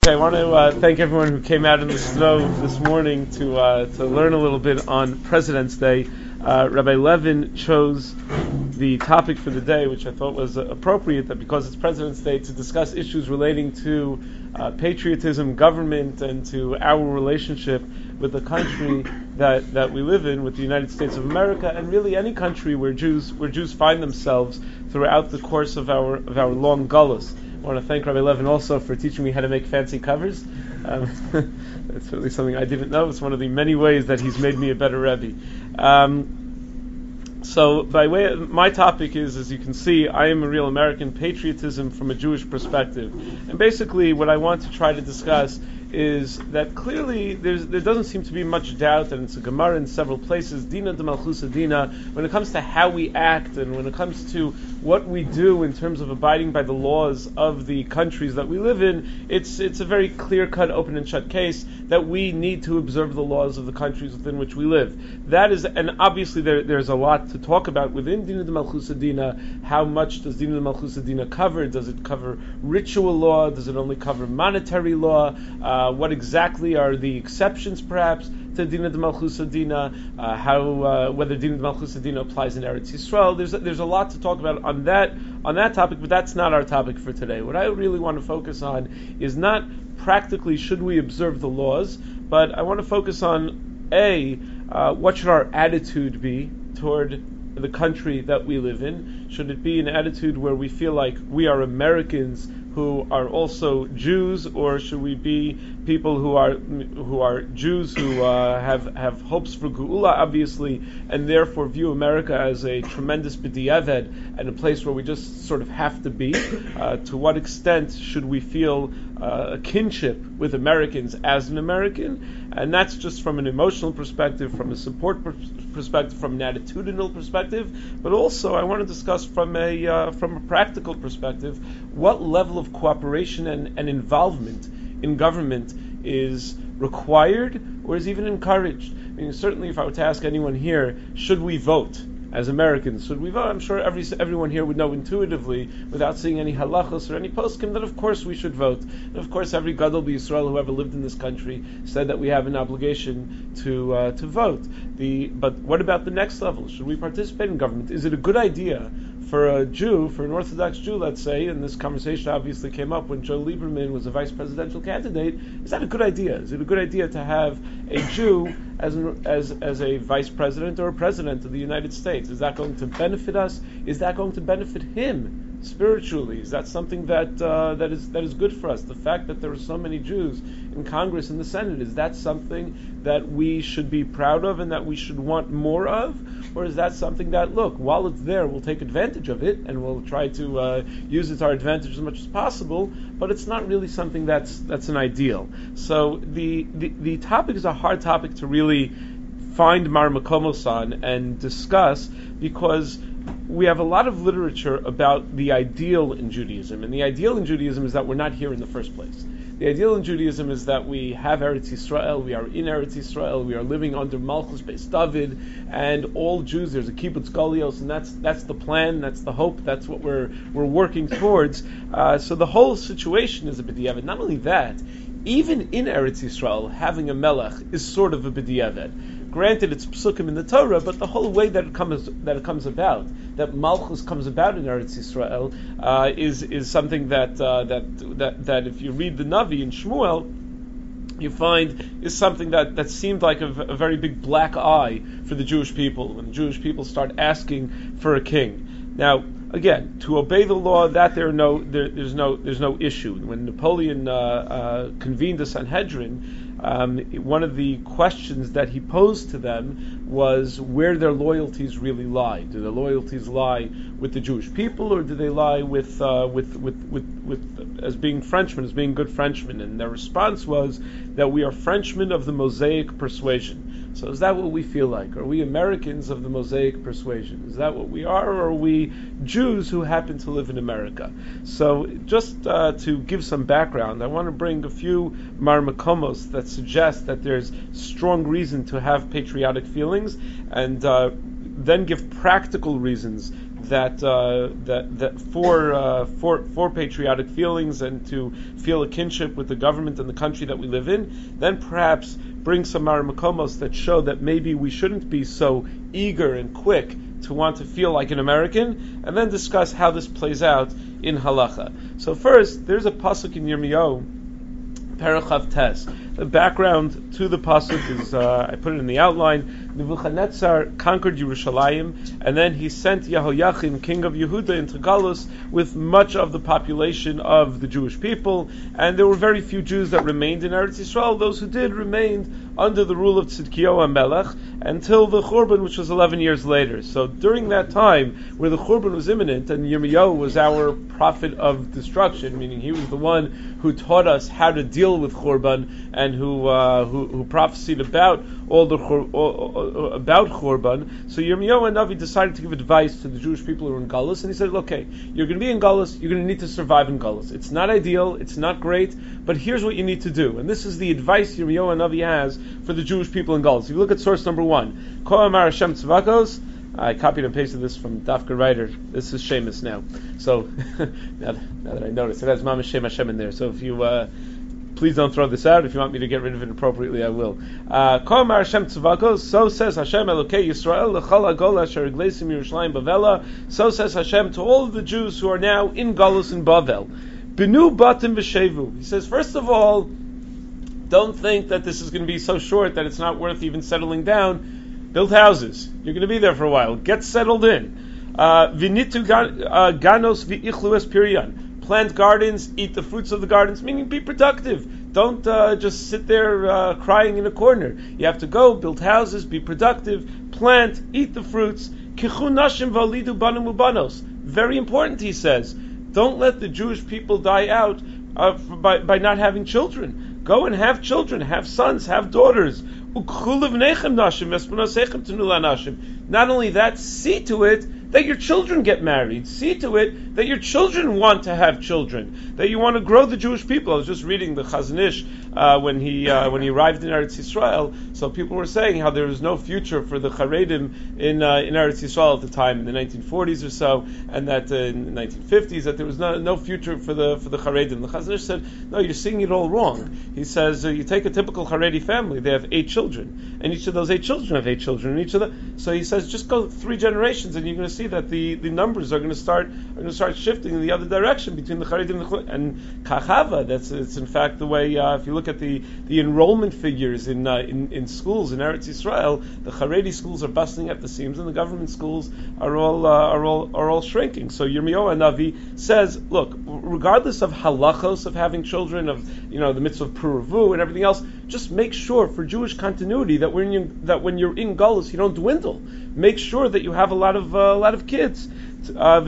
I want to thank everyone who came out in the snow this morning to learn a little bit on President's Day. Rabbi Levin chose the topic for the day, which I thought was appropriate, that because it's President's Day, to discuss issues relating to patriotism, government, and to our relationship with the country that we live in, with the United States of America, and really any country where Jews find themselves throughout the course of our long gullus. I want to thank Rabbi Levin also for teaching me how to make fancy covers. That's really something I didn't know. It's one of the many ways that he's made me a better Rebbe. So by way of, my topic is, as you can see, I am a real American, patriotism from a Jewish perspective. And basically what I want to try to discuss is that clearly there doesn't seem to be much doubt, and it's a Gemara in several places, Dina de Malchusa Dina, when it comes to how we act and when it comes to what we do in terms of abiding by the laws of the countries that we live in, it's a very clear-cut, open and shut case that we need to observe the laws of the countries within which we live. That is, and obviously there's a lot to talk about within Dina de Malchusa Dina. How much does Dina de Malchusa Dina cover? Does it cover ritual law? Does it only cover monetary law? What exactly are the exceptions, perhaps, to Dina de Malchusa Dina? Whether Dina de Malchusa Dina applies in Eretz Yisrael? There's a lot to talk about on that topic, but that's not our topic for today. What I really want to focus on is not practically should we observe the laws, but I want to focus on what should our attitude be toward the country that we live in? Should it be an attitude where we feel like we are Americans who are also Jews, or should we be people who are Jews who have hopes for Geula, obviously, and therefore view America as a tremendous b'diavad and a place where we just sort of have to be? To what extent should we feel a kinship with Americans as an American? And that's just from an emotional perspective, from a support perspective, from an attitudinal perspective, but also I want to discuss from a practical perspective what level of cooperation and involvement in government is required or is even encouraged. I mean, certainly if I were to ask anyone here, should we vote as Americans? Should we vote? I'm sure everyone here would know intuitively, without seeing any halachos or any poskim, that of course we should vote. And of course every gadol b'Yisrael who ever lived in this country said that we have an obligation to vote. But what about the next level? Should we participate in government? Is it a good idea for a Jew, for an Orthodox Jew, let's say, and this conversation obviously came up when Joe Lieberman was a vice presidential candidate, is that a good idea? Is it a good idea to have a Jew as a vice president or a president of the United States? Is that going to benefit us? Is that going to benefit him spiritually? Is that something that is good for us? The fact that there are so many Jews in Congress and the Senate, is that something that we should be proud of and that we should want more of? Or is that something that, look, while it's there, we'll take advantage of it and we'll try to use it to our advantage as much as possible, but it's not really something that's an ideal. So the topic is a hard topic to really find Mar Makomos on and discuss, because we have a lot of literature about the ideal in Judaism, and the ideal in Judaism is that we're not here in the first place. The ideal in Judaism is that we have Eretz Yisrael, we are in Eretz Yisrael, we are living under Malchus Beis David, and all Jews, there's a kibbutz galios, and that's the plan, that's the hope, that's what we're working towards. So the whole situation is a b'diavad. Not only that, even in Eretz Yisrael, having a melech is sort of a b'diavad. Granted, it's psukim in the Torah, but the whole way that it comes about, that Malchus comes about in Eretz Yisrael, is something that if you read the Navi in Shmuel, you find is something that seemed like a very big black eye for the Jewish people when the Jewish people start asking for a king. Now, again, to obey the law, that there's no issue. When Napoleon convened the Sanhedrin, one of the questions that he posed to them was where their loyalties really lie. Do their loyalties lie with the Jewish people, or do they lie with as being Frenchmen, as being good Frenchmen? And their response was that we are Frenchmen of the Mosaic persuasion. So is that what we feel like? Are we Americans of the Mosaic persuasion? Is that what we are, or are we Jews who happen to live in America? So just to give some background, I want to bring a few marmakomos that suggest that there's strong reason to have patriotic feelings, and then give practical reasons for patriotic feelings and to feel a kinship with the government and the country that we live in, then perhaps bring some Maramakomos that show that maybe we shouldn't be so eager and quick to want to feel like an American, and then discuss how this plays out in halacha. So first, there's a pasuk in Yirmiyahu, Parachav Tes. The background to the pasuk is, I put it in the outline, Nebuchadnezzar conquered Yerushalayim, and then he sent Yehoiachin, king of Yehuda, into Galus with much of the population of the Jewish people, and there were very few Jews that remained in Eretz Yisrael. Those who did remained under the rule of Tzidkiyahu HaMelech until the Churban, which was 11 years later. So during that time, where the Churban was imminent, and Yirmiyahu was our prophet of destruction, meaning he was the one who taught us how to deal with Churban, and who prophesied about about Churban. So Yirmiyahu and Navi decided to give advice to the Jewish people who were in Galus, and he said, okay, you're going to be in Galus, you're going to need to survive in Galus. It's not ideal, it's not great, but here's what you need to do. And this is the advice Yirmiyahu and Navi has for the Jewish people in Galus. If you look at source number 1, Ko Amar Hashem Tzvakos, I copied and pasted this from Dafka Writer. This is Shemus now. So, now that I noticed, it has Mamash Shem Hashem in there. So if you, please don't throw this out. If you want me to get rid of it appropriately, I will. Ko Amar Hashem Tzvakos, so says Hashem Elokei Yisrael, L'chol HaGol Asher Igleisim Yerushalayim Bavela, so says Hashem to all of the Jews who are now in Galus in Bavel. Binu Batim V'Shevu. He says, first of all, don't think that this is going to be so short that it's not worth even settling down. Build houses. You're going to be there for a while. Get settled in. Vinitu ganos v'ichlu es pirian. Plant gardens, eat the fruits of the gardens, meaning be productive. Don't just sit there crying in a corner. You have to go, build houses, be productive, plant, eat the fruits. Kichu nashim v'alidu banim ubanos. Very important, he says. Don't let the Jewish people die out by not having children. Go and have children, have sons, have daughters. Not only that, see to it that your children get married. See to it that your children want to have children. That you want to grow the Jewish people. I was just reading the Chazon Ish when he arrived in Eretz Yisrael. So people were saying how there was no future for the Charedim in Eretz Yisrael at the time, in the 1940s or so, and that in the 1950s that there was no future for the Charedim. The Chazon Ish said, no, you're seeing it all wrong. He says you take a typical Haredi family, they have 8 children, and each of those 8 children have 8 children, and each of them. So he says, just go 3 generations, and you're going to see that the numbers are going to start shifting in the other direction between the Charedim and Kachava. It's in fact the way. If you look at the enrollment figures in schools in Eretz Yisrael, the Haredi schools are busting at the seams, and the government schools are all shrinking. So Yirmiyahu Navi says, look, regardless of halachos of having children, of the mitzvah of puravu and everything else, just make sure for Jewish continuity that when you're in Galus, you don't dwindle. Make sure that you have a lot of kids. And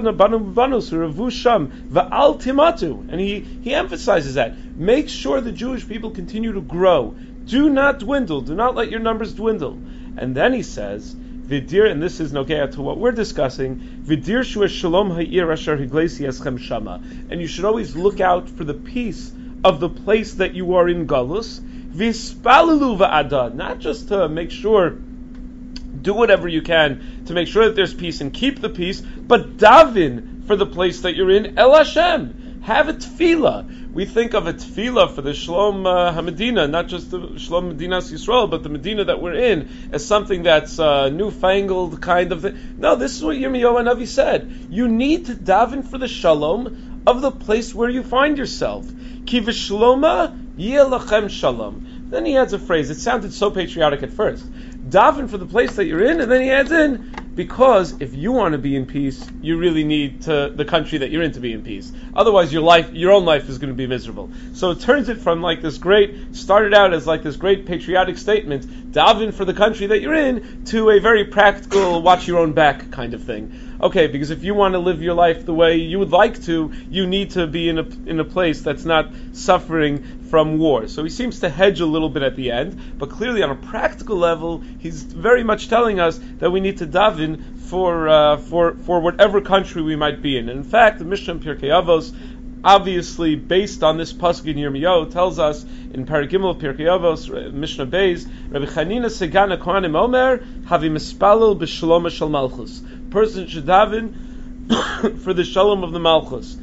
he emphasizes that. Make sure the Jewish people continue to grow. Do not dwindle. Do not let your numbers dwindle. And then he says, Vidir, and this is nogea to what we're discussing, Vidir shu shalom ha'ir asher higlesi eschem shama. And you should always look out for the peace of the place that you are in Galus. Vispalilu va'ada, not just to make sure, do whatever you can to make sure that there's peace and keep the peace, but davin for the place that you're in, El Hashem. Have a tefillah. We think of a tefillah for the Shalom HaMedina, not just the Shalom Medinas Yisrael, but the Medina that we're in, as something that's newfangled kind of thing. No, this is what Yirmiyahu Navi said. You need to daven for the shalom of the place where you find yourself. Ki v'shloma yeh lachem shalom. Then he adds a phrase. It sounded so patriotic at first. Daven for the place that you're in, and then he adds in, because if you want to be in peace, you really need the country that you're in to be in peace. Otherwise, your own life is going to be miserable. So it turns it from started out as like this great patriotic statement, daven for the country that you're in, to a very practical, watch your own back kind of thing. Okay, because if you want to live your life the way you would like to, you need to be in a place that's not suffering from war. So he seems to hedge a little bit at the end, but clearly on a practical level, he's very much telling us that we need to daven for whatever country we might be in. And in fact, the Mishnah in Pirkei Avos, obviously based on this pasuk in Yirmiyahu, tells us in Perek Gimel Pirkei Avos, Mishnah Beis, Rabbi Chanina Segana Kohanim Omer, Havi Mispalel B'Shalom Shel Malchus. person should daven for the shalom of the malchus.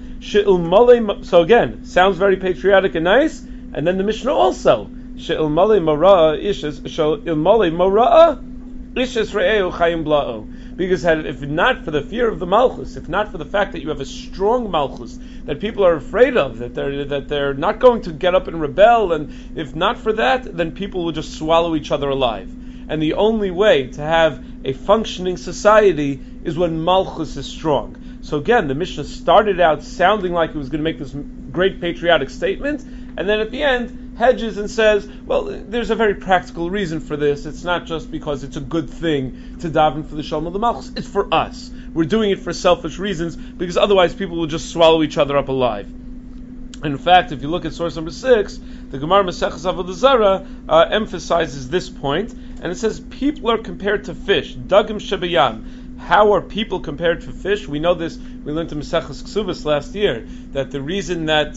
So again, sounds very patriotic and nice. And then the Mishnah also, she'ilmale mora'a ishes, she'ilmale mora'a ishes re'eu chayim bla'o. Because if not for the fear of the malchus, if not for the fact that you have a strong malchus that people are afraid of, that they're not going to get up and rebel, and if not for that, then people will just swallow each other alive. And the only way to have a functioning society is when malchus is strong. So again, the Mishnah started out sounding like it was going to make this great patriotic statement, and then at the end hedges and says, well, there's a very practical reason for this. It's not just because it's a good thing to daven for the shalom of the malchus. It's for us. We're doing it for selfish reasons, because otherwise people will just swallow each other up alive. In fact, if you look at source number 6, the Gemara Maseches Avodah Zarah emphasizes this point, and it says people are compared to fish. Dagim shebayam. How are people compared to fish? We know this. We learned in Maseches Ksubas last year that the reason that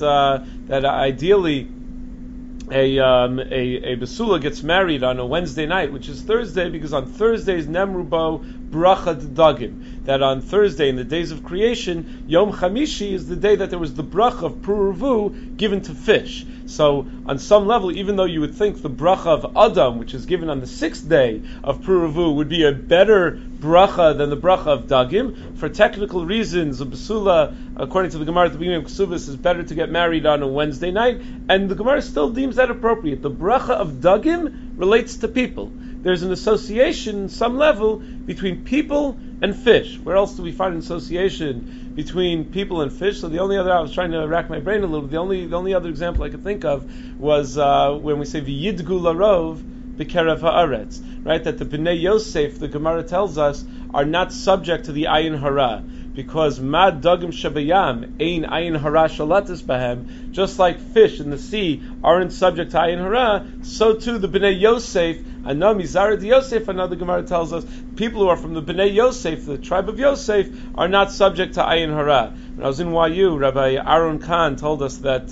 ideally a basula gets married on a Wednesday night, which is Thursday, because on Thursdays Nemrubo bracha dagim. That on Thursday, in the days of creation, Yom Chamishi is the day that there was the bracha of Puruvu given to fish. So on some level, even though you would think the bracha of Adam, which is given on the 6th day of Puruvu, would be a better bracha than the bracha of Dagim, for technical reasons, a basula, according to the Gemara at the beginning of Ksubas, is better to get married on a Wednesday night, and the Gemara still deems that appropriate. The bracha of Dagim relates to people. There's an association, some level, between people and fish. Where else do we find an association between people and fish? So the only other, I was trying to rack my brain a little bit, the only other example I could think of was when we say v'yidgu larov b'kerev haaretz, right? That the Bnei Yosef, the Gemara tells us, are not subject to the ayin hara, because mad dagim shabayam ein ayin hara shalatis bahem. Just like fish in the sea aren't subject to ayin hara, so too the Bnei Yosef, Anami Zarad Yosef, another Gemara tells us, people who are from the Bnei Yosef, the tribe of Yosef, are not subject to ayin hara. When I was in YU, Rabbi Aaron Kahn told us that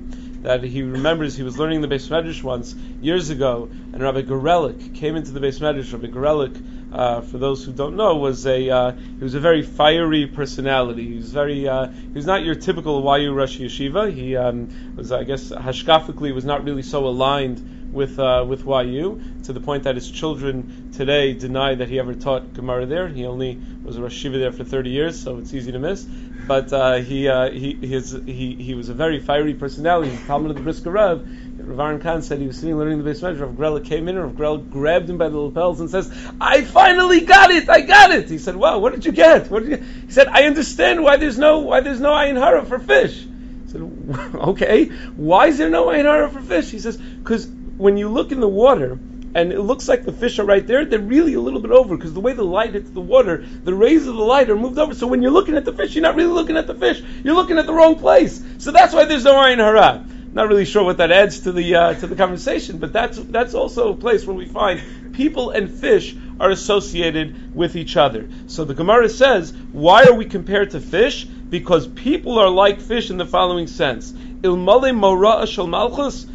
he remembers he was learning the Beis Medrash once years ago, and Rabbi Gorelik came into the Beis Medrash. Rabbi Gorelik, for those who don't know, he was a very fiery personality. He was not your typical YU Rosh Yeshiva. He was, I guess, hashkafically was not really so aligned with YU, to the point that his children today deny that he ever taught Gemara there. He only was a Rosh Yeshiva there for 30 years, so it's easy to miss. But he was a very fiery personality. He's Talmud of the Brisker Rav. Rav Aaron Kahn said he was sitting learning the Beis Medrash. Rav Grella came in, and Rav Grella grabbed him by the lapels and says, "I finally got it! I got it!" He said, "Wow, what did you get? He said, "I understand why there's no ayin hara for fish." He said, "Okay, why is there no ayin hara for fish?" He says, "Because when you look in the water, and it looks like the fish are right there, they're really a little bit over, because the way the light hits the water, the rays of the light are moved over. So when you're looking at the fish, you're not really looking at the fish. You're looking at the wrong place. So that's why there's no ayin hara." Not really sure what that adds to the conversation, but that's also a place where we find people and fish are associated with each other. So the Gemara says, why are we compared to fish? Because people are like fish in the following sense. Ilmale mora'a shel malchus,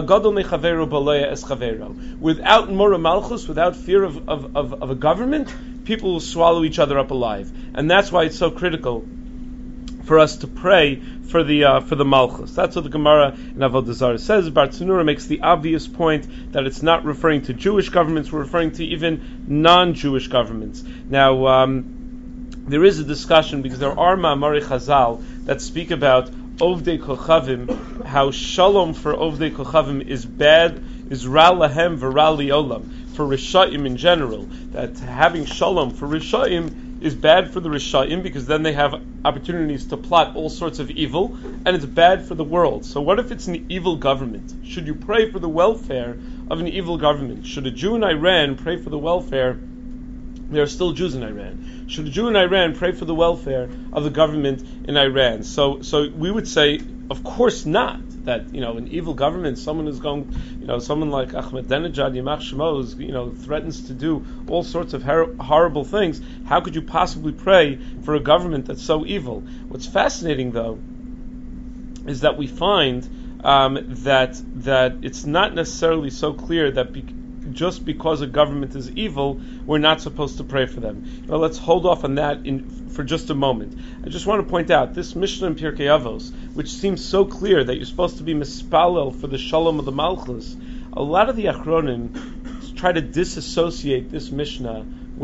without mora malchus, without fear of a government, people will swallow each other up alive, and that's why it's so critical for us to pray for the malchus. That's what the Gemara in Avodah Zarah says. Bartanura makes the obvious point that it's not referring to Jewish governments; we're referring to even non-Jewish governments. Now, there is a discussion, because there are Ma'amari Chazal that speak about Ovdei Kochavim, how shalom for Ovdei Kochavim is bad, is ra lahem v'ra liolam, for Rishayim in general, that having shalom for Rishayim is bad for the Rishayim, because then they have opportunities to plot all sorts of evil, and it's bad for the world. So what if it's an evil government? Should you pray for the welfare of an evil government? Should a Jew in Iran pray for the welfare? There are still Jews in Iran. Should a Jew in Iran pray for the welfare of the government in Iran? So we would say, of course not. That, an evil government, someone who's going, someone like Ahmadinejad, Yamach Shemo, threatens to do all sorts of horrible things. How could you possibly pray for a government that's so evil? What's fascinating, though, is that we find that it's not necessarily so clear that just because a government is evil, we're not supposed to pray for them. Now let's hold off on that for just a moment. I just want to point out this Mishnah in Pirkei Avos, which seems so clear that you're supposed to be mispalel for the shalom of the Malchus. A lot of the Achronim try to disassociate this Mishnah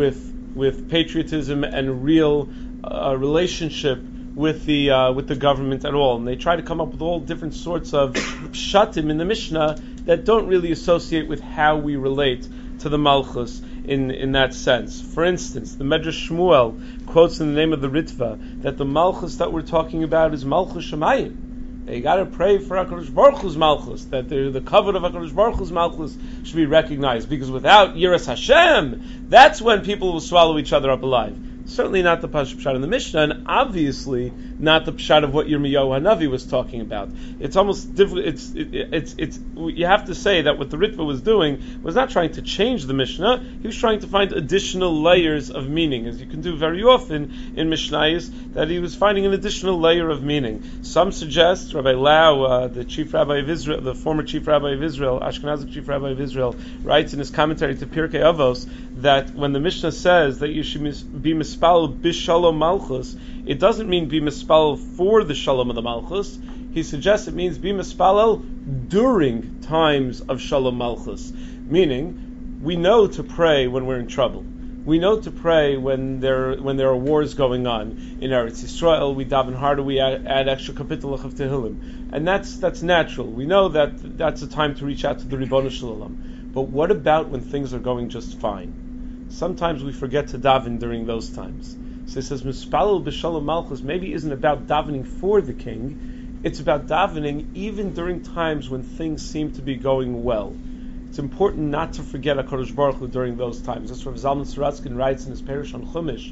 with patriotism and real relationship with the government at all, and they try to come up with all different sorts of pshatim in the Mishnah that don't really associate with how we relate to the Malchus in that sense. For instance, the Medrash Shmuel quotes in the name of the Ritva that the Malchus that we're talking about is Malchus Shemayim. You got to pray for HaKadosh Baruch Hu's Malchus, that the covet of HaKadosh Baruch Hu's Malchus should be recognized, because without Yiras Hashem, that's when people will swallow each other up alive. Certainly not the pshat in the Mishnah, and obviously not the pshat of what Yirmiyahu Hanavi was talking about. It's almost different. It's. You have to say that what the Ritva was doing was not trying to change the Mishnah. He was trying to find additional layers of meaning, as you can do very often in Mishnayos, that he was finding an additional layer of meaning. Some suggest Rabbi Lau, the chief rabbi of Israel, the former chief rabbi of Israel, Ashkenazic chief rabbi of Israel, writes in his commentary to Pirkei Avos that when the Mishnah says that you should be mispal bishalom malchus, it doesn't mean be mispal for the shalom of the malchus. He suggests it means be mispalel during times of shalom malchus, meaning we know to pray when we're in trouble. We know to pray when there are wars going on in Eretz Yisrael. We daven harder. We add extra kapitulach of Tehillim, and that's natural. We know that that's a time to reach out to the Ribono Shel Olam. But what about when things are going just fine? Sometimes we forget to daven during those times. So it says, Mispalel b'shalom malchus maybe isn't about davening for the king, it's about davening even during times when things seem to be going well. It's important not to forget HaKadosh Baruch Hu during those times. That's what Zalman Saratskin writes in his Perush on Chumash,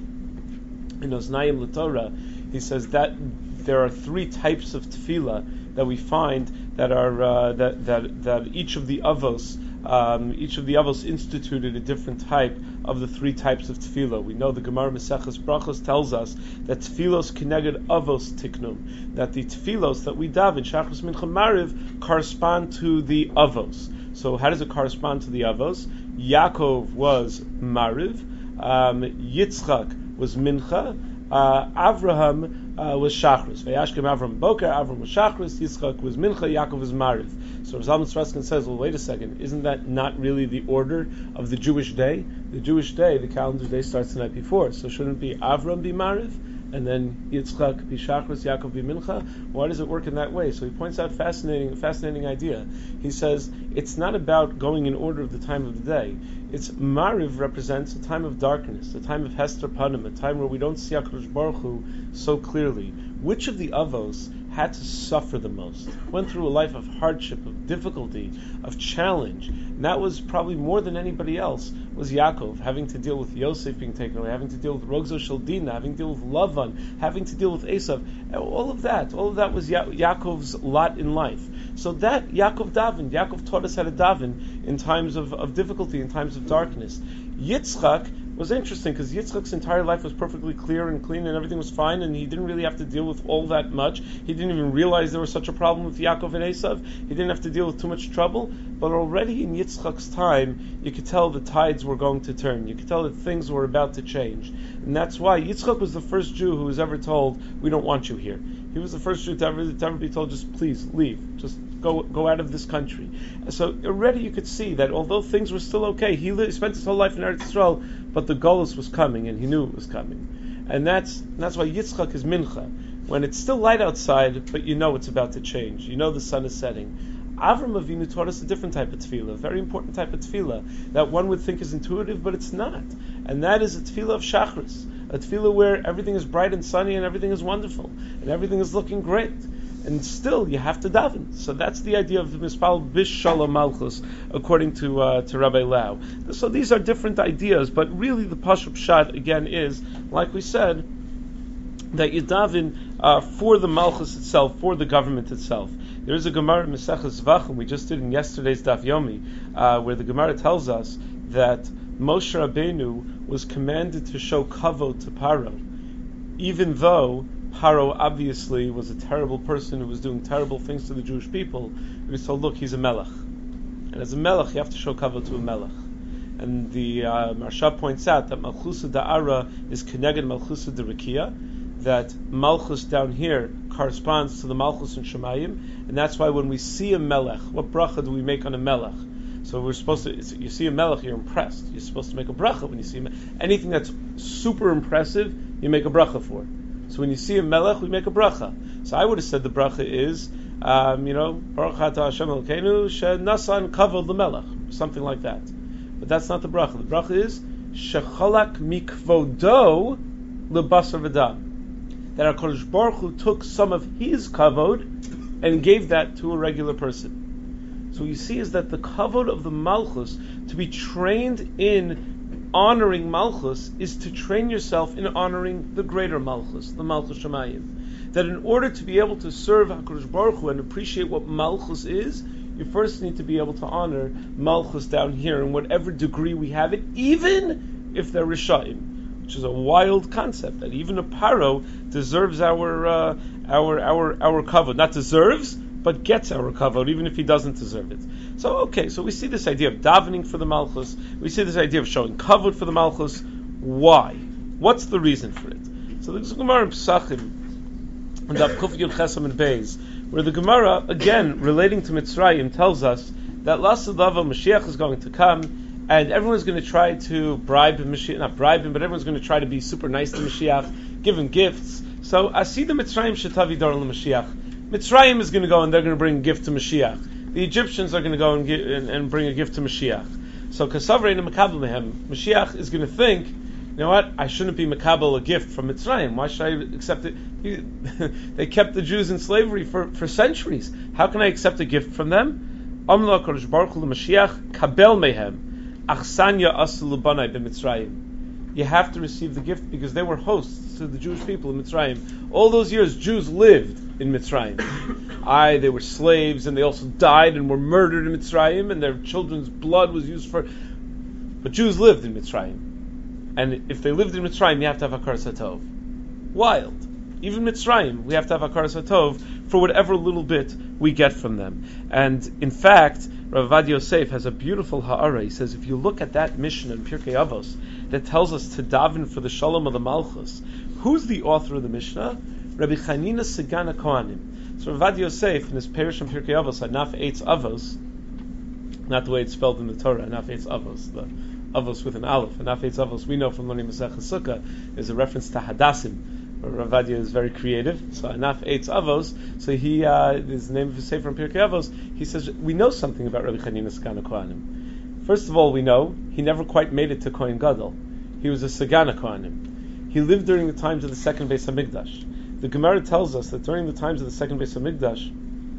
in Oznayim L'Torah. He says that there are three types of tefillah that we find that are that each of the avos instituted a different type of the three types of tefillah. We know the Gemara Maseches Brachos tells us that tefillos kineged avos tiknum, that the tefillos that we daven Shachris Mincha Mariv correspond to the avos. So how does it correspond to the avos? Yaakov was Mariv, Yitzchak was Mincha, Avraham was Shachris. Vayashkem Avram Boker, Avram was Shachris, Yitzchak was Mincha, Yaakov was Mariv. So Zalman Saratskin says, well, wait a second, isn't that not really the order of the Jewish day? The Jewish day, the calendar day starts the night before. So shouldn't it be Avram be Mariv, and then Yitzchak be Shachris, Yaakov be Mincha? Why does it work in that way? So he points out fascinating idea. He says, it's not about going in order of the time of the day. It's Mariv represents a time of darkness, a time of Hester Panim, a time where we don't see HaKadosh Baruch Hu so clearly. Which of the avos had to suffer the most, went through a life of hardship, of difficulty, of challenge? And that was probably more than anybody else, was Yaakov, having to deal with Yosef being taken away, having to deal with Rogzo Shel Dinah, having to deal with Lavan, having to deal with Esav. All of that was Yaakov's lot in life. So that Yaakov Yaakov taught us how to daven in times of difficulty, in times of darkness. Yitzchak was interesting because Yitzchak's entire life was perfectly clear and clean and everything was fine, and he didn't really have to deal with all that much. He didn't even realize there was such a problem with Yaakov and Esav. He didn't have to deal with too much trouble, but already in Yitzchak's time, you could tell the tides were going to turn. You could tell that things were about to change. And that's why Yitzchak was the first Jew who was ever told, we don't want you here. He was the first Jew to ever be told, just please leave, just go out of this country. So already you could see that although things were still okay, he spent his whole life in Eretz Yisrael, but the Golus was coming, and he knew it was coming. And that's why Yitzchak is Mincha. When it's still light outside, but you know it's about to change. You know the sun is setting. Avram Avinu taught us a different type of tefillah, a very important type of tefillah, that one would think is intuitive, but it's not. And that is a tefillah of Shachris, a tefillah where everything is bright and sunny, and everything is wonderful, and everything is looking great. And still, you have to daven. So that's the idea of the Mispal Bish Shalom Malchus, according to Rabbi Lau. So these are different ideas, but really the Pashup Pshat, again, is, like we said, that you daven for the Malchus itself, for the government itself. There is a Gemara in Maseches Zvachim, we just did in yesterday's Daf Yomi, where the Gemara tells us that Moshe Rabbeinu was commanded to show kavod to Paro, even though Paro obviously was a terrible person who was doing terrible things to the Jewish people. He was told, look, he's a melech. And as a melech, you have to show kavod to a melech. And the Marsha points out that Malchusa Da'ara is connected Malchusa Da'Rikia, that Malchus down here corresponds to the Malchus in Shemayim, and that's why when we see a Melech, what bracha do we make on a Melech? So we're supposed to, you see a Melech, you're impressed. You're supposed to make a bracha when you see anything that's super impressive, you make a bracha for. So when you see a Melech, we make a bracha. So I would have said the bracha is, Baruch Ata Hashem Elokeinu she'nasan kavod l'melech, something like that. But that's not the bracha. The bracha is shechalak mikvodo lebasar v'dam. That HaKadosh Baruch Hu took some of his kavod and gave that to a regular person. So what you see is that the kavod of the Malchus, to be trained in honoring Malchus, is to train yourself in honoring the greater Malchus, the Malchus Shemayim. That in order to be able to serve HaKadosh Baruch Hu and appreciate what Malchus is, you first need to be able to honor Malchus down here in whatever degree we have it, even if they're Rishayim. Which is a wild concept, that even a paro deserves our kavod. Not deserves, but gets our kavod, even if he doesn't deserve it. So we see this idea of davening for the Malchus. We see this idea of showing kavod for the Malchus. Why? What's the reason for it? So the Gemara in Pesachim, and the Kuf Yud Chesam and Beis, where the Gemara, again, relating to Mitzrayim, tells us that Lasadava Mashiach is going to come, and everyone's going to try to bribe him, not bribe him, but everyone's going to try to be super nice to Mashiach, give him gifts. So, Asida Mitzrayim Shetavi Dar Mashiach. Mitzrayim is going to go and they're going to bring a gift to Mashiach. The Egyptians are going to go and bring a gift to Mashiach. So, Kasavrein and Makabel Mehem, Mashiach is going to think, you know what, I shouldn't be Makabel a gift from Mitzrayim. Why should I accept it? They kept the Jews in slavery for centuries. How can I accept a gift from them? Amla Kodesh Baruch Hu Mashiach Kabel Mehem. Achsanya Asulubanai b'Mitzrayim. You have to receive the gift because they were hosts to the Jewish people in Mitzrayim. All those years, Jews lived in Mitzrayim. They were slaves, and they also died and were murdered in Mitzrayim, and their children's blood was used for. But Jews lived in Mitzrayim, and if they lived in Mitzrayim, you have to have Hakaras Hatov. Wild. Even Mitzrayim, we have to have Hakaras Hatov for whatever little bit we get from them. And in fact, Rav Ovadia Yosef has a beautiful ha'ara. He says, if you look at that mission in Pirkei Avos that tells us to daven for the shalom of the Malchus, who's the author of the Mishnah? Rabbi Chanina Segan HaKohanim. So Rav Ovadia Yosef, in his Perish in Pirkei Avos, Anaf Eitz Avos, not the way it's spelled in the Torah, Anaf Eitz Avos, the Avos with an Aleph. Anaf Eitz Avos, we know from learning Masechah Sukkah, is a reference to Hadassim. Rav Ovadia is very creative. So Anaf Eitz Avos. So he is the name of his sefer from Pirkei Avos. He says we know something about Rabbi Chanina Segan HaKohanim. First of all, we know he never quite made it to Kohen Gadol. He was a Segan HaKohanim. He lived during the times of the second Beis Hamikdash. The Gemara tells us that during the times of the second Beis Hamikdash,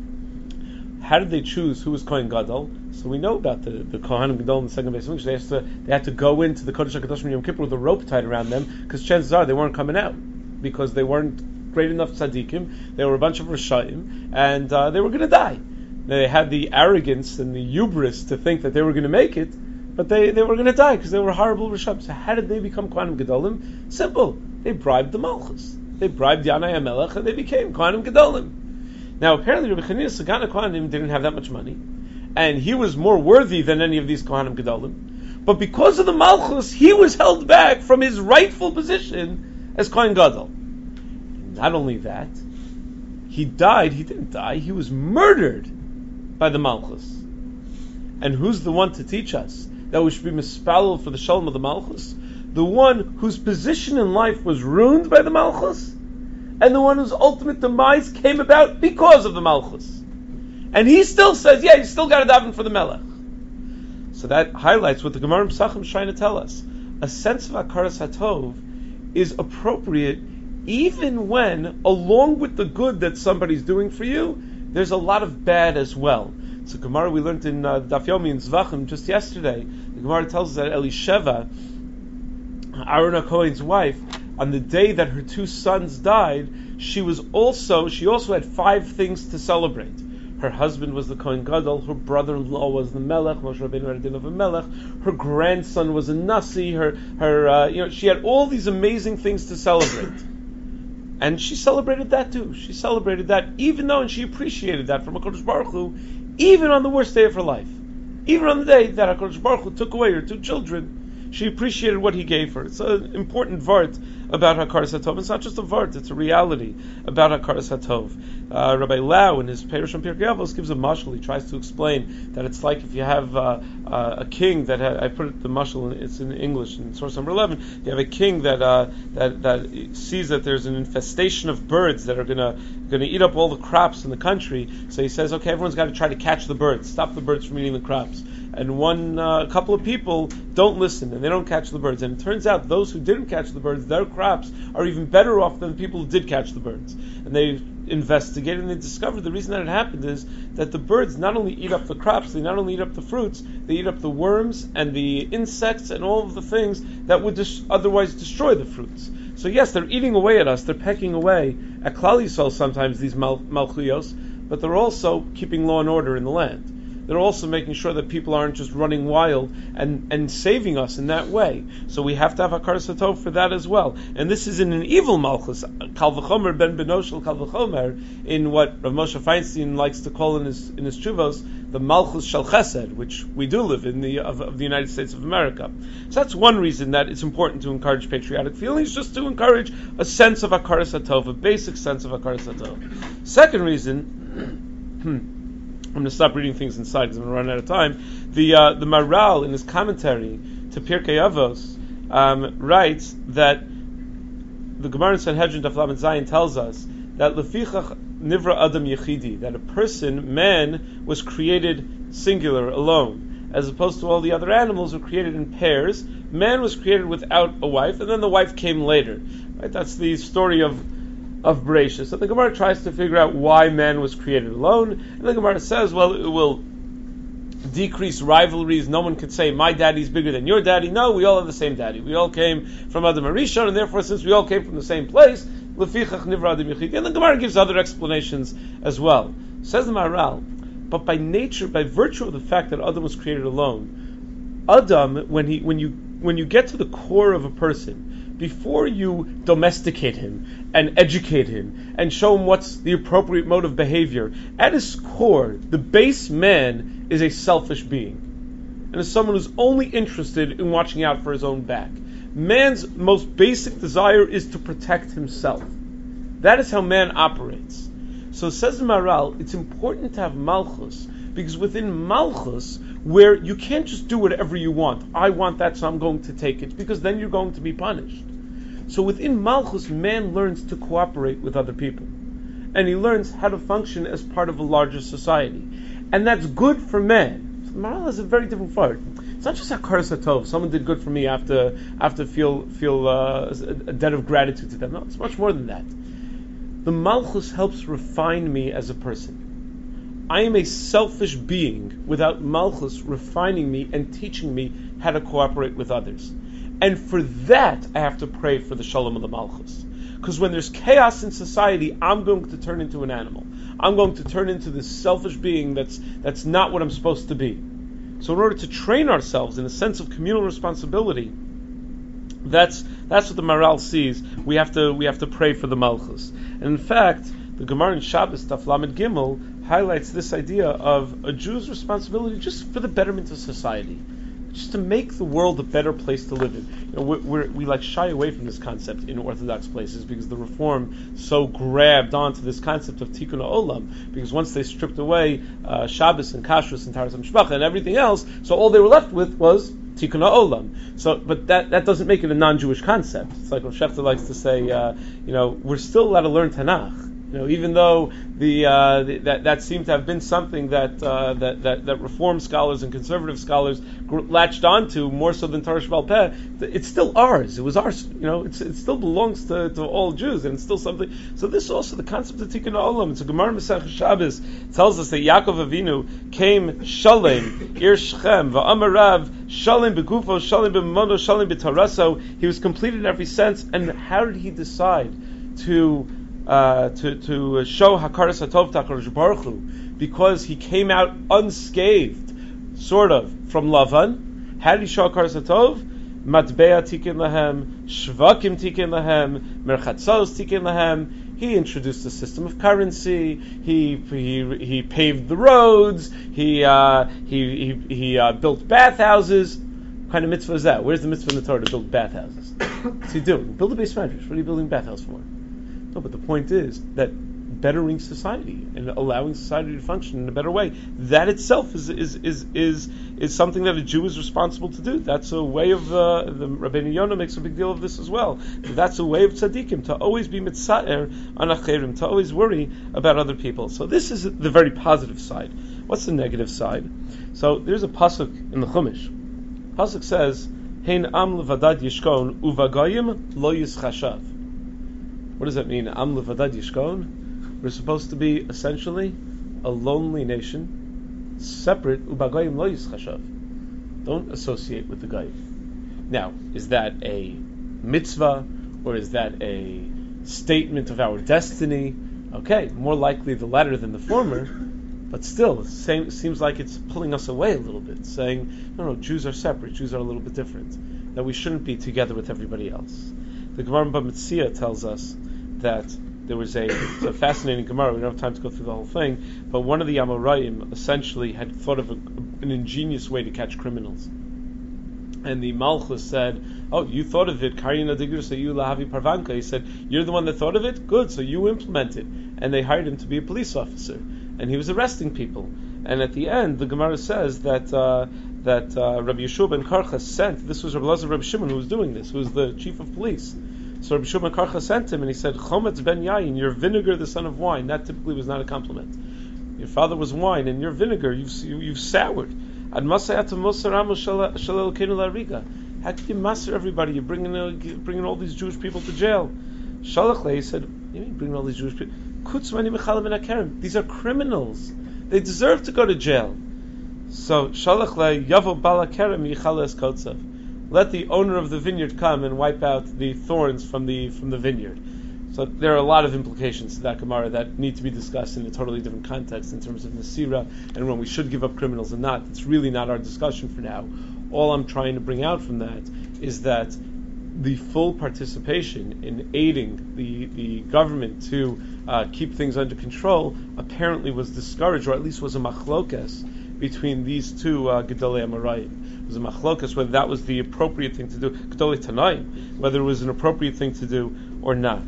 how did they choose who was Kohen Gadol? So we know about the Kohanim Gadol in the second Beis Hamikdash. They had to go into the Kodesh HaKadoshim Yom Kippur with a rope tied around them because chances are they weren't coming out, because they weren't great enough tzaddikim, they were a bunch of Rishayim, and they were going to die. They had the arrogance and the hubris to think that they were going to make it, but they were going to die because they were horrible Rishayim. So how did they become Kohanim Gedolim? Simple. They bribed the Malchus. They bribed Yanai HaMelech, and they became Kohanim Gedolim. Now apparently Rabbi Chanina Segan HaKohanim didn't have that much money, and he was more worthy than any of these Kohanim Gedolim, but because of the Malchus, he was held back from his rightful position as Kohen Gadol. Not only that, he didn't die, he was murdered by the Malchus. And who's the one to teach us that we should be mispalel for the shalom of the Malchus? The one whose position in life was ruined by the Malchus, and the one whose ultimate demise came about because of the Malchus. And he still says, you still got to daven for the Melech. So that highlights what the Gemara in Pesachim is trying to tell us. A sense of Hakaras Hatov is appropriate even when, along with the good that somebody's doing for you, there's a lot of bad as well. So Gemara we learned in Daf Yomi in Zvachim just yesterday, the Gemara tells us that Elisheva, Aaron HaKohen's wife, on the day that her two sons died, she also had 5 things to celebrate. Her husband was the Kohen Gadol, her brother-in-law was the Melech, Moshe Rabbeinu had a din of a Melech, her grandson was a Nasi, she had all these amazing things to celebrate. And she celebrated that too. She celebrated that even though, and she appreciated that from HaKadosh Baruch Hu, even on the worst day of her life. Even on the day that HaKadosh Baruch Hu took away her two children, she appreciated what he gave her. It's an important vart about Hakaras HaTov. It's not just a vart, it's a reality about Hakaras HaTov. Rabbi Lau, in his Perush on Pirkei Avos, gives a mashal. He tries to explain that it's like if you have a king that I put it the mashal. It's in English in source number 11. You have a king that sees that there's an infestation of birds that are gonna eat up all the crops in the country. So he says, okay, everyone's got to try to catch the birds, stop the birds from eating the crops. And a couple of people don't listen and they don't catch the birds. And it turns out those who didn't catch the birds, their crops are even better off than the people who did catch the birds. And they investigated and they discovered the reason that it happened is that the birds not only eat up the crops, they not only eat up the fruits, they eat up the worms and the insects and all of the things that would otherwise destroy the fruits. So yes, they're eating away at us, they're pecking away at Klal Yisrael sometimes, these malchuyos, but they're also keeping law and order in the land. They're also making sure that people aren't just running wild and saving us in that way. So we have to have Hakaras HaTov for that as well. And this is in an evil malchus, Kal V'chomer ben Benoshel Kal V'chomer, in what Rav Moshe Feinstein likes to call in his Tshuvos, the malchus shel chesed, which we do live in of the United States of America. So that's one reason that it's important to encourage patriotic feelings, just to encourage a sense of Hakaras HaTov, a basic sense of Hakaras HaTov. Second reason, I'm going to stop reading things inside because I'm going to run out of time. The Maral, in his commentary to Pirkei Avos, writes that the Gemara in Sanhedrin Daf Lamed Zayin tells us that Lefichach Nivra Adam Yechidi, that a person, man, was created singular, alone, as opposed to all the other animals who were created in pairs. Man was created without a wife, and then the wife came later. Right? That's the story of Bereshis. So the Gemara tries to figure out why man was created alone, and the Gemara says, well, it will decrease rivalries. No one could say, my daddy's bigger than your daddy. No, we all have the same daddy. We all came from Adam Arishon, and therefore, since we all came from the same place, Lefichach Nivra Adam Yechidi. And the Gemara gives other explanations as well. Says the Maharal, but by nature, by virtue of the fact that Adam was created alone, Adam, when you get to the core of a person, before you domesticate him and educate him and show him what's the appropriate mode of behavior, at his core, the base man is a selfish being. And is someone who's only interested in watching out for his own back. Man's most basic desire is to protect himself. That is how man operates. So says the Maharal, it's important to have Malchus, because within Malchus, where you can't just do whatever you want. I want that, so I'm going to take it, because then you're going to be punished. So within Malchus, man learns to cooperate with other people. And he learns how to function as part of a larger society. And that's good for man. So Maharal has a very different part. It's not just Hakaras HaTov. Someone did good for me, I have to feel a debt of gratitude to them. No, it's much more than that. The Malchus helps refine me as a person. I am a selfish being without Malchus refining me and teaching me how to cooperate with others. And for that, I have to pray for the Shalom of the Malchus. Because when there's chaos in society, I'm going to turn into an animal. I'm going to turn into this selfish being that's not what I'm supposed to be. So in order to train ourselves in a sense of communal responsibility, that's what the Maharal sees. We have to pray for the Malchus. And in fact, the Gemara in Shabbos, Daf Lamed Gimel, highlights this idea of a Jew's responsibility just for the betterment of society, just to make the world a better place to live in. You know, we like shy away from this concept in Orthodox places because the Reform so grabbed onto this concept of Tikkun Olam, because once they stripped away Shabbos and Kashrus and Taharas HaMishpacha and everything else, so all they were left with was Tikkun Olam. So, but that doesn't make it a non-Jewish concept. It's like Rav Shechter likes to say, we're still allowed to learn Tanakh. Even though that seemed to have been something that Reform scholars and conservative scholars latched onto more so than Torah Sheba'al Peh, it's still ours. It was ours. It still belongs to all Jews, and it's still something. So this is also the concept of Tikkun Olam. It's a Gemara Masechah Shabbos tells us that Yaakov Avinu came Shalem Ir Shechem Va'amarav Shalem Begufo Shalem B'Mamono Shalem B'Taraso. He was completed in every sense. And how did he decide to show Hakaras HaTov to HaKadosh Baruch Hu? Because he came out unscathed, sort of, from Lavan. How did he show Hakaras HaTov? Matbea tikin lahem, shvakim tikin lahem, merchatzos tikin lahem. He introduced a system of currency. He paved the roads. He built bathhouses. What kind of mitzvah is that? Where's the mitzvah in the Torah to build bathhouses? What's he doing? Build a base medrash. What are you building a bathhouse for? No, but the point is that bettering society and allowing society to function in a better way, that itself is something that a Jew is responsible to do. That's a way of the Rabbeinu Yonah makes a big deal of this as well. That's a way of tzaddikim, to always be mitza'er on acherim, to always worry about other people. So this is the very positive side. What's the negative side? So there's a pasuk in the Chumash. Pasuk says, "Hein am levadad yishkon uvagayim lo yischashav." What does that mean? Am levadad yishkon? We're supposed to be essentially a lonely nation, separate. Ubagayim lo yischashav. Don't associate with the goyim. Now, is that a mitzvah or is that a statement of our destiny? Okay, more likely the latter than the former, but still, it seems like it's pulling us away a little bit, saying, no, Jews are separate, Jews are a little bit different, that we shouldn't be together with everybody else. The Gemara in Bava Metzia tells us that there was it's a fascinating Gemara. We don't have time to go through the whole thing, but one of the Amoraim essentially had thought of an ingenious way to catch criminals. And the Malchus said, "Oh, you thought of it, Karina Digursa you Lahavi Parvanka." He said, "You're the one that thought of it? Good, so you implement it." And they hired him to be a police officer, and he was arresting people. And at the end, the Gemara says that Rabbi Yeshua ben Karcha sent. This was Rabbi Elazar Rabbi Shimon who was doing this, who was the chief of police. So Rabbi Yeshua ben Karcha sent him, and he said, "Chometz ben yayin, you're vinegar, the son of wine." That typically was not a compliment. Your father was wine, and you're vinegar. You've soured. How could you master everybody? You're bringing all these Jewish people to jail. Shalachle, he said, "You mean bringing all these Jewish people? These are criminals. They deserve to go to jail." So Shalachle Yavo Bala Kerem Yichales Kotzav. Let the owner of the vineyard come and wipe out the thorns from the vineyard. So there are a lot of implications to that Gemara that need to be discussed in a totally different context in terms of Nasira and when we should give up criminals and not. It's really not our discussion for now. All I'm trying to bring out from that is that the full participation in aiding the government to keep things under control apparently was discouraged, or at least was a machlokes between these two Gedolei Amoraim. It was a machlokes whether that was the appropriate thing to do, Gedolei Tanaim, whether it was an appropriate thing to do or not.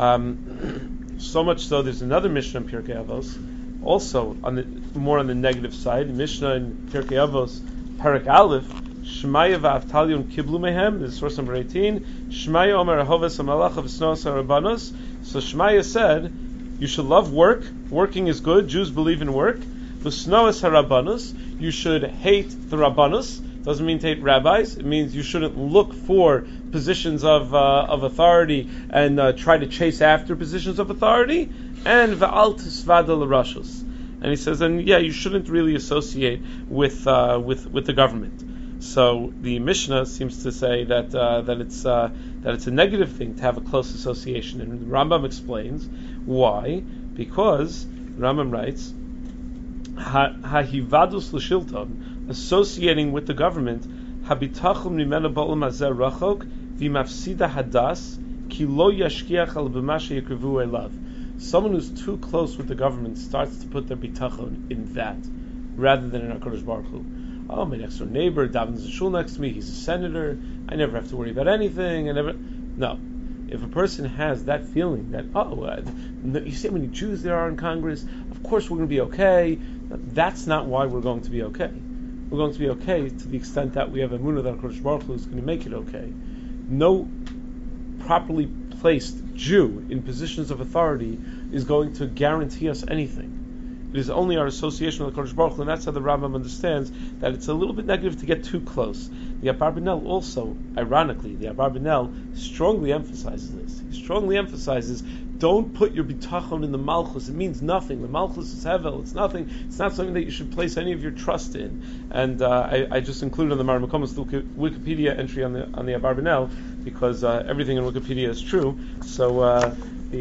So much so, there's another Mishnah in Pirkei Avos, also more on the negative side. Mishnah in Pirkei Avos, Parak Aleph, Shmaya v'Avtalion kiblu mehem. This is source number 18. Shmaya omer ahoves hamalach v'snos harabanos. So Shmaya said, you should love work. Working is good. Jews believe in work. V'snos harabanos. You should hate the rabbanos. Doesn't mean to hate rabbis. It means you shouldn't look for positions of authority and try to chase after positions of authority. And v'al tisvada l'rashos. And he says, and yeah, you shouldn't really associate with the government. So the Mishnah seems to say that it's a negative thing to have a close association, and the Rambam explains why. Because the Rambam writes, "Hahivadus l'shilton," associating with the government, "Habitachum nimena ba'olam hazeh rachok v'mafsida hadas ki lo yashkiach al b'ma sheyekrevu elav." Someone who's too close with the government starts to put their bitachon in that, rather than in HaKadosh Baruch Hu. Oh, my next door neighbor davens a shul next to me. He's a senator. I never have to worry about anything. No. If a person has that feeling that you see how many Jews there are in Congress, of course we're going to be okay. That's not why we're going to be okay. We're going to be okay to the extent that we have emunah that HaKadosh Baruch Hu is going to make it okay. No properly placed Jew in positions of authority is going to guarantee us anything. It is only our association with the Kodesh Baruch Hu, and that's how the Rambam understands that it's a little bit negative to get too close. The Abarbanel also, ironically, strongly emphasizes this. He strongly emphasizes, don't put your bitachon in the Malchus. It means nothing. The Malchus is Hevel. It's nothing. It's not something that you should place any of your trust in. And I just included on the Maramakomas the Wikipedia entry on the Abarbanel because everything in Wikipedia is true. So.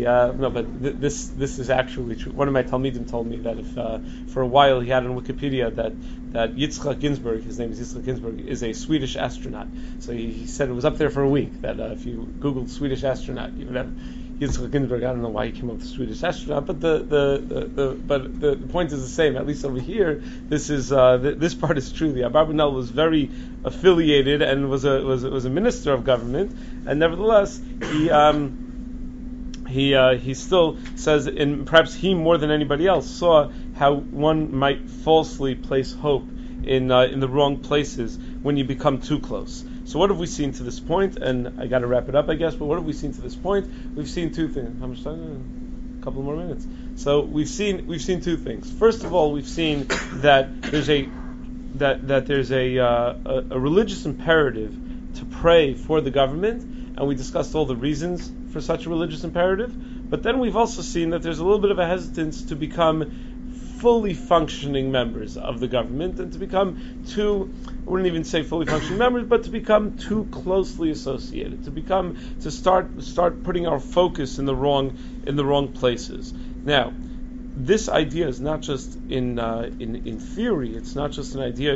This is actually true. One of my Talmidim told me that if for a while he had on Wikipedia that Yitzchak Ginsburg, his name is Yitzchak Ginsburg, is a Swedish astronaut. So he said it was up there for a week. That if you Googled Swedish astronaut, you Yitzchak Ginsburg. I don't know why he came up with the Swedish astronaut, but the point is the same. At least over here, this part is true. The Abarbanel was very affiliated and was a minister of government, and nevertheless he still says, and perhaps he more than anybody else saw how one might falsely place hope in the wrong places when you become too close. So what have we seen to this point? And I got to wrap it up, I guess. But what have we seen to this point? We've seen two things. How much time? A couple more minutes. So we've seen two things. First of all, we've seen that there's a religious imperative to pray for the government, and we discussed all the reasons for such a religious imperative. But then we've also seen that there's a little bit of a hesitance to become fully functioning members of the government, and to become I wouldn't even say fully functioning members, but to become too closely associated, to start putting our focus in the wrong places. Now, this idea is not just in theory. It's not just an idea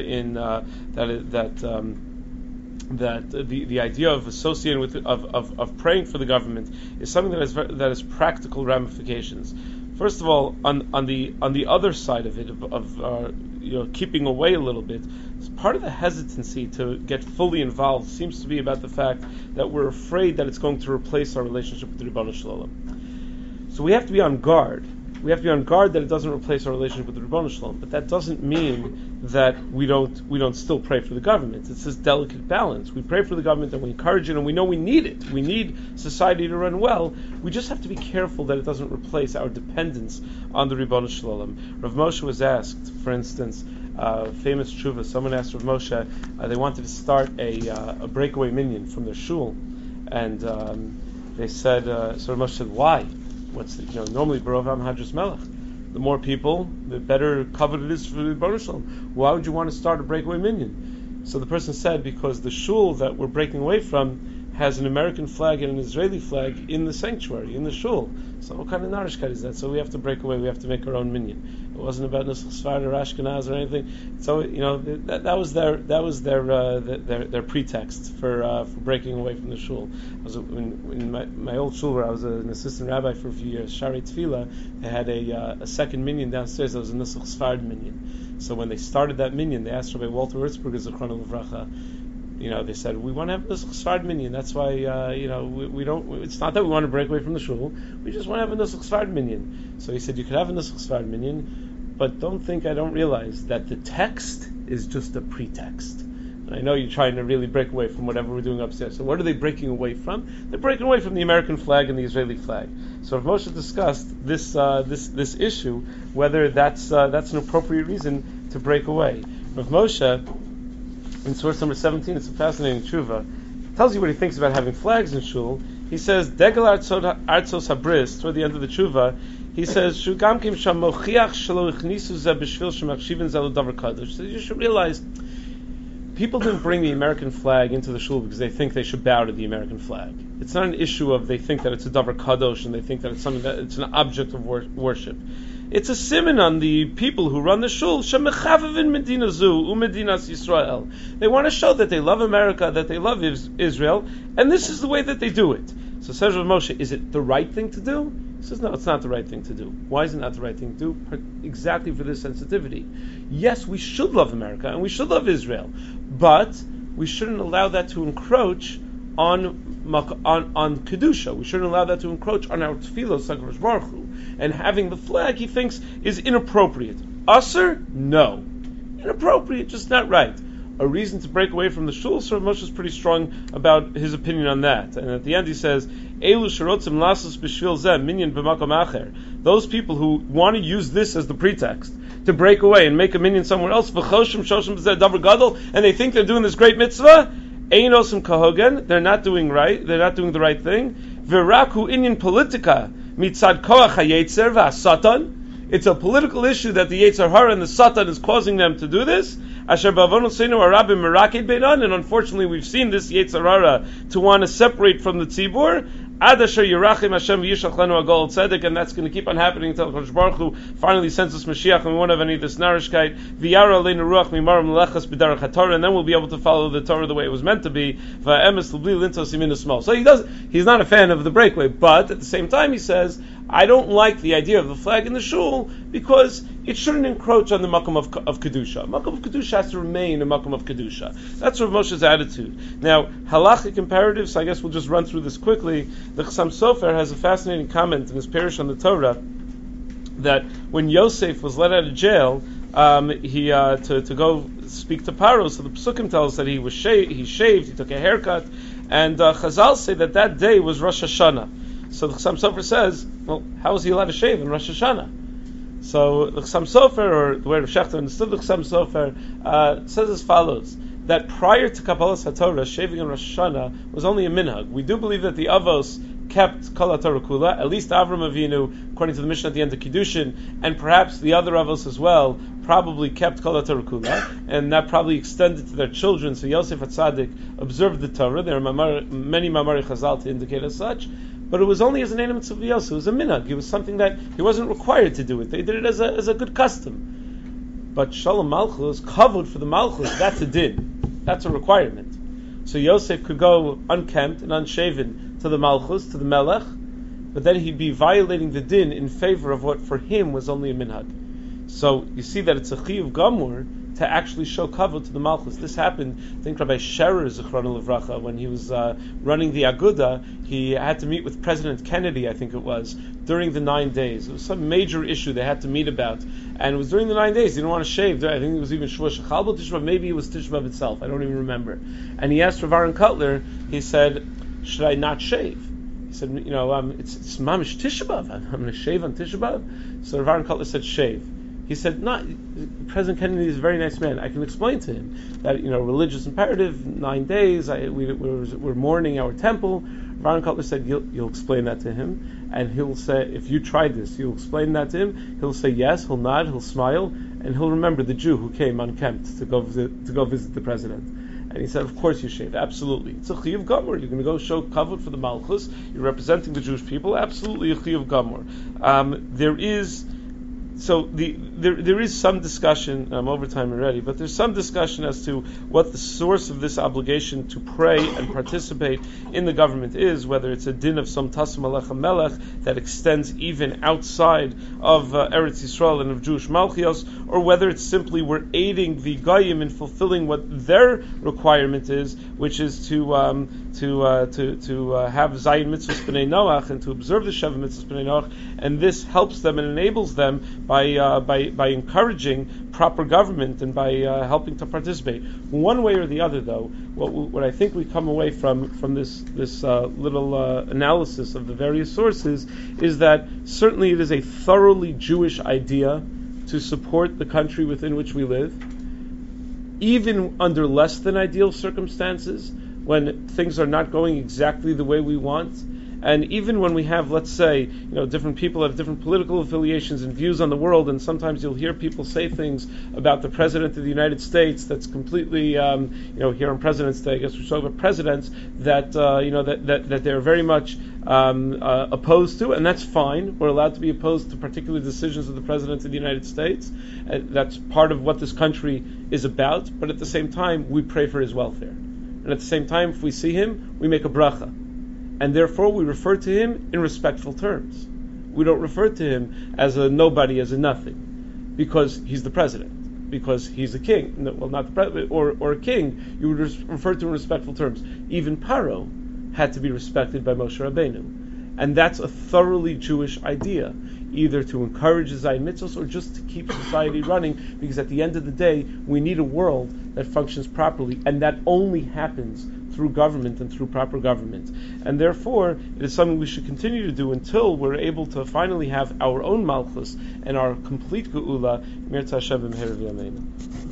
that the idea of associating with of praying for the government is something that has practical ramifications. First of all, on the other side of it, of keeping away a little bit, part of the hesitancy to get fully involved seems to be about the fact that we're afraid that it's going to replace our relationship with the Ribono Shel Olam. So we have to be on guard. We have to be on guard that it doesn't replace our relationship with the Ribono Shel Olam. But that doesn't mean that we don't still pray for the government. It's this delicate balance. We pray for the government and we encourage it, and we know we need it. We need society to run well. We just have to be careful that it doesn't replace our dependence on the Ribono Shel Olam. Rav Moshe was asked, for instance, famous tshuva. Someone asked Rav Moshe, they wanted to start a breakaway minyan from their shul, and they said, so Rav Moshe said, why? Normally Barov Am Hadras Melech. The more people, the better covered it is for the Ribono Shel Olam. Why would you want to start a breakaway minyan? So the person said, because the shul that we're breaking away from has an American flag and an Israeli flag in the sanctuary, in the shul. So what kind of narishkeit is that? So we have to break away. We have to make our own minyan. It wasn't about Nusach Sfard or Ashkenaz or anything. So that was their pretext for breaking away from the shul. I was in my old shul where I was an assistant rabbi for a few years, Sharei Tefillah. They had a second minyan downstairs. That was a Nusach Sfard minyan. So when they started that minyan, they asked Rabbi Walter Erzberger Zichrono Livracha. They said, we want to have a Nusach Sfard minyan. That's why, we don't. It's not that we want to break away from the shul. We just want to have a Nusach Sfard minyan. So he said, you could have a Nusach Sfard minyan, but don't think I don't realize that the text is just a pretext. And I know you're trying to really break away from whatever we're doing upstairs. So what are they breaking away from? They're breaking away from the American flag and the Israeli flag. So Rav Moshe discussed this issue, whether that's an appropriate reason to break away. Rav Moshe, in source number 17, it's a fascinating tshuva. It tells you what he thinks about having flags in shul. He says, Degel Artzos Habris, toward the end of the tshuva, he says, so you should realize, people didn't bring the American flag into the shul because they think they should bow to the American flag. It's not an issue of they think that it's a davar kadosh and they think that it's something that it's an object of worship. It's a siman on the people who run the shul. Shemechavavin medina zu umedinas Yisrael. They want to show that they love America, that they love Israel, and this is the way that they do it. So says Rav Moshe, is it the right thing to do? He says, no, it's not the right thing to do. Why is it not the right thing to do? Exactly for this sensitivity. Yes, we should love America and we should love Israel, but we shouldn't allow that to encroach on Kedusha. We shouldn't allow that to encroach on our Tefillos HaKadosh Baruch Hu. And having the flag, he thinks, is inappropriate. Usher? No. Inappropriate, just not right. A reason to break away from the shul, so Moshe is pretty strong about his opinion on that. And at the end he says, Elu sherotzim lasos b'shvil zeh minyan b'makom acher. Those people who want to use this as the pretext to break away and make a minyan somewhere else, v'choshim shoshim b'zeh davar gadol, and they think they're doing this great mitzvah, ein osim kahogen, they're not doing the right thing. V'raku inyan politika mitzad koach hayetzer v'asatan. It's a political issue that the Yetzer Hara and the Satan is causing them to do this. Asher b'avonu seinu arabim meraked beinan, and unfortunately we've seen this Yetzer Hara to want to separate from the tzibur. Ad asher yirachim Hashem v'yishlach lenu hagol tzedek, and that's going to keep on happening until Kodesh Baruch Hu finally sends us Mashiach, and we won't have any of this narishkeit. V'yara aleinu ruach mimarim lechas b'derech haTorah, and then we'll be able to follow the Torah the way it was meant to be. V'emes l'bli lintos yimin small. So he's not a fan of the breakaway, but at the same time he says, I don't like the idea of the flag in the shul because it shouldn't encroach on the makom of kedusha. Makom of kedusha has to remain a makom of kedusha. That's Rav Moshe's attitude. Now, halachic imperatives, so I guess we'll just run through this quickly. The Chassam Sofer has a fascinating comment in his Parish on the Torah that when Yosef was let out of jail, he to go speak to Paro. So the Pesukim tells us that he shaved, he took a haircut, and Chazal say that day was Rosh Hashanah. So the Chassam Sofer says, well, how was he allowed to shave in Rosh Hashanah? So the Chassam Sofer, or the way Rav Shechter understood the Chassam Sofer, says as follows, that prior to Kabbalas HaTorah, shaving in Rosh Hashanah was only a minhag. We do believe that the Avos kept Kol HaTorah Kula, at least Avram Avinu, according to the Mishnah at the end of Kiddushin, and perhaps the other Avos as well, probably kept Kol HaTorah Kula, and that probably extended to their children. So Yosef HaTzadik observed the Torah. There are many Mamari Chazal to indicate as such. But it was only as an enem mitzvah Yosef. It was a minhag. It was something that he wasn't required to do it. They did it as a good custom. But Shalom Malchus, kavod for the Malchus, that's a din. That's a requirement. So Yosef could go unkempt and unshaven to the Malchus, to the Melech, but then he'd be violating the din in favor of what for him was only a minhag. So you see that it's a chiyuv gamur to actually show kavod to the Malchus. This happened, I think Rabbi Scherer Zichrono Livracha, when he was running the Aguda, he had to meet with President Kennedy, I think it was, during the 9 days. It was some major issue they had to meet about, and it was during the 9 days. He didn't want to shave. I think it was even Shavuot Shechal B'Tishbav, maybe it was Tishbav itself, I don't even remember. And he asked Rav Aaron Kotler, he said, should I not shave? He said, it's Mamish Tishbav, I'm going to shave on Tishbav? So Rav Aaron Kotler said, shave. He said, President Kennedy is a very nice man. I can explain to him that, religious imperative, 9 days, we're mourning our temple. Aaron Kotler said, you'll explain that to him, and he'll say, if you try this, you'll explain that to him. He'll say yes, he'll nod, he'll smile, and he'll remember the Jew who came unkempt to go visit the president. And he said, of course you shave, absolutely. It's a chiyuv gamur. You're going to go show kavod for the Malchus. You're representing the Jewish people, absolutely a chiyuv gamur. There is some discussion, I'm over time already, but there's some discussion as to what the source of this obligation to pray and participate in the government is, whether it's a din of some Tassim Alecha Melech that extends even outside of Eretz Yisrael and of Jewish Malchios, or whether it's simply we're aiding the Goyim in fulfilling what their requirement is, which is to have Zayin Mitzvahs B'nai Noach and to observe the Sheva Mitzvahs B'nai Noach, and this helps them and enables them by encouraging proper government and by helping to participate. One way or the other, though, what I think we come away from this little analysis of the various sources is that certainly it is a thoroughly Jewish idea to support the country within which we live, even under less than ideal circumstances, when things are not going exactly the way we want. And even when we have, let's say, different people have different political affiliations and views on the world, and sometimes you'll hear people say things about the President of the United States that's completely, here on President's Day, I guess we're talking about presidents, that they're very much opposed to, and that's fine. We're allowed to be opposed to particular decisions of the President of the United States. That's part of what this country is about, but at the same time, we pray for his welfare. And at the same time, if we see him, we make a bracha. And therefore we refer to him in respectful terms. We don't refer to him as a nobody, as a nothing, because he's the president, because he's a king. No, well, not the president, or a king, you would refer to him in respectful terms. Even Paro had to be respected by Moshe Rabbeinu. And that's a thoroughly Jewish idea, either to encourage the Zayin Mitzvos or just to keep society running, because at the end of the day, we need a world that functions properly, and that only happens through government and through proper government. And therefore, it is something we should continue to do until we're able to finally have our own Malchus and our complete Geula. Mir Tashem B'Meher V'Yameinu.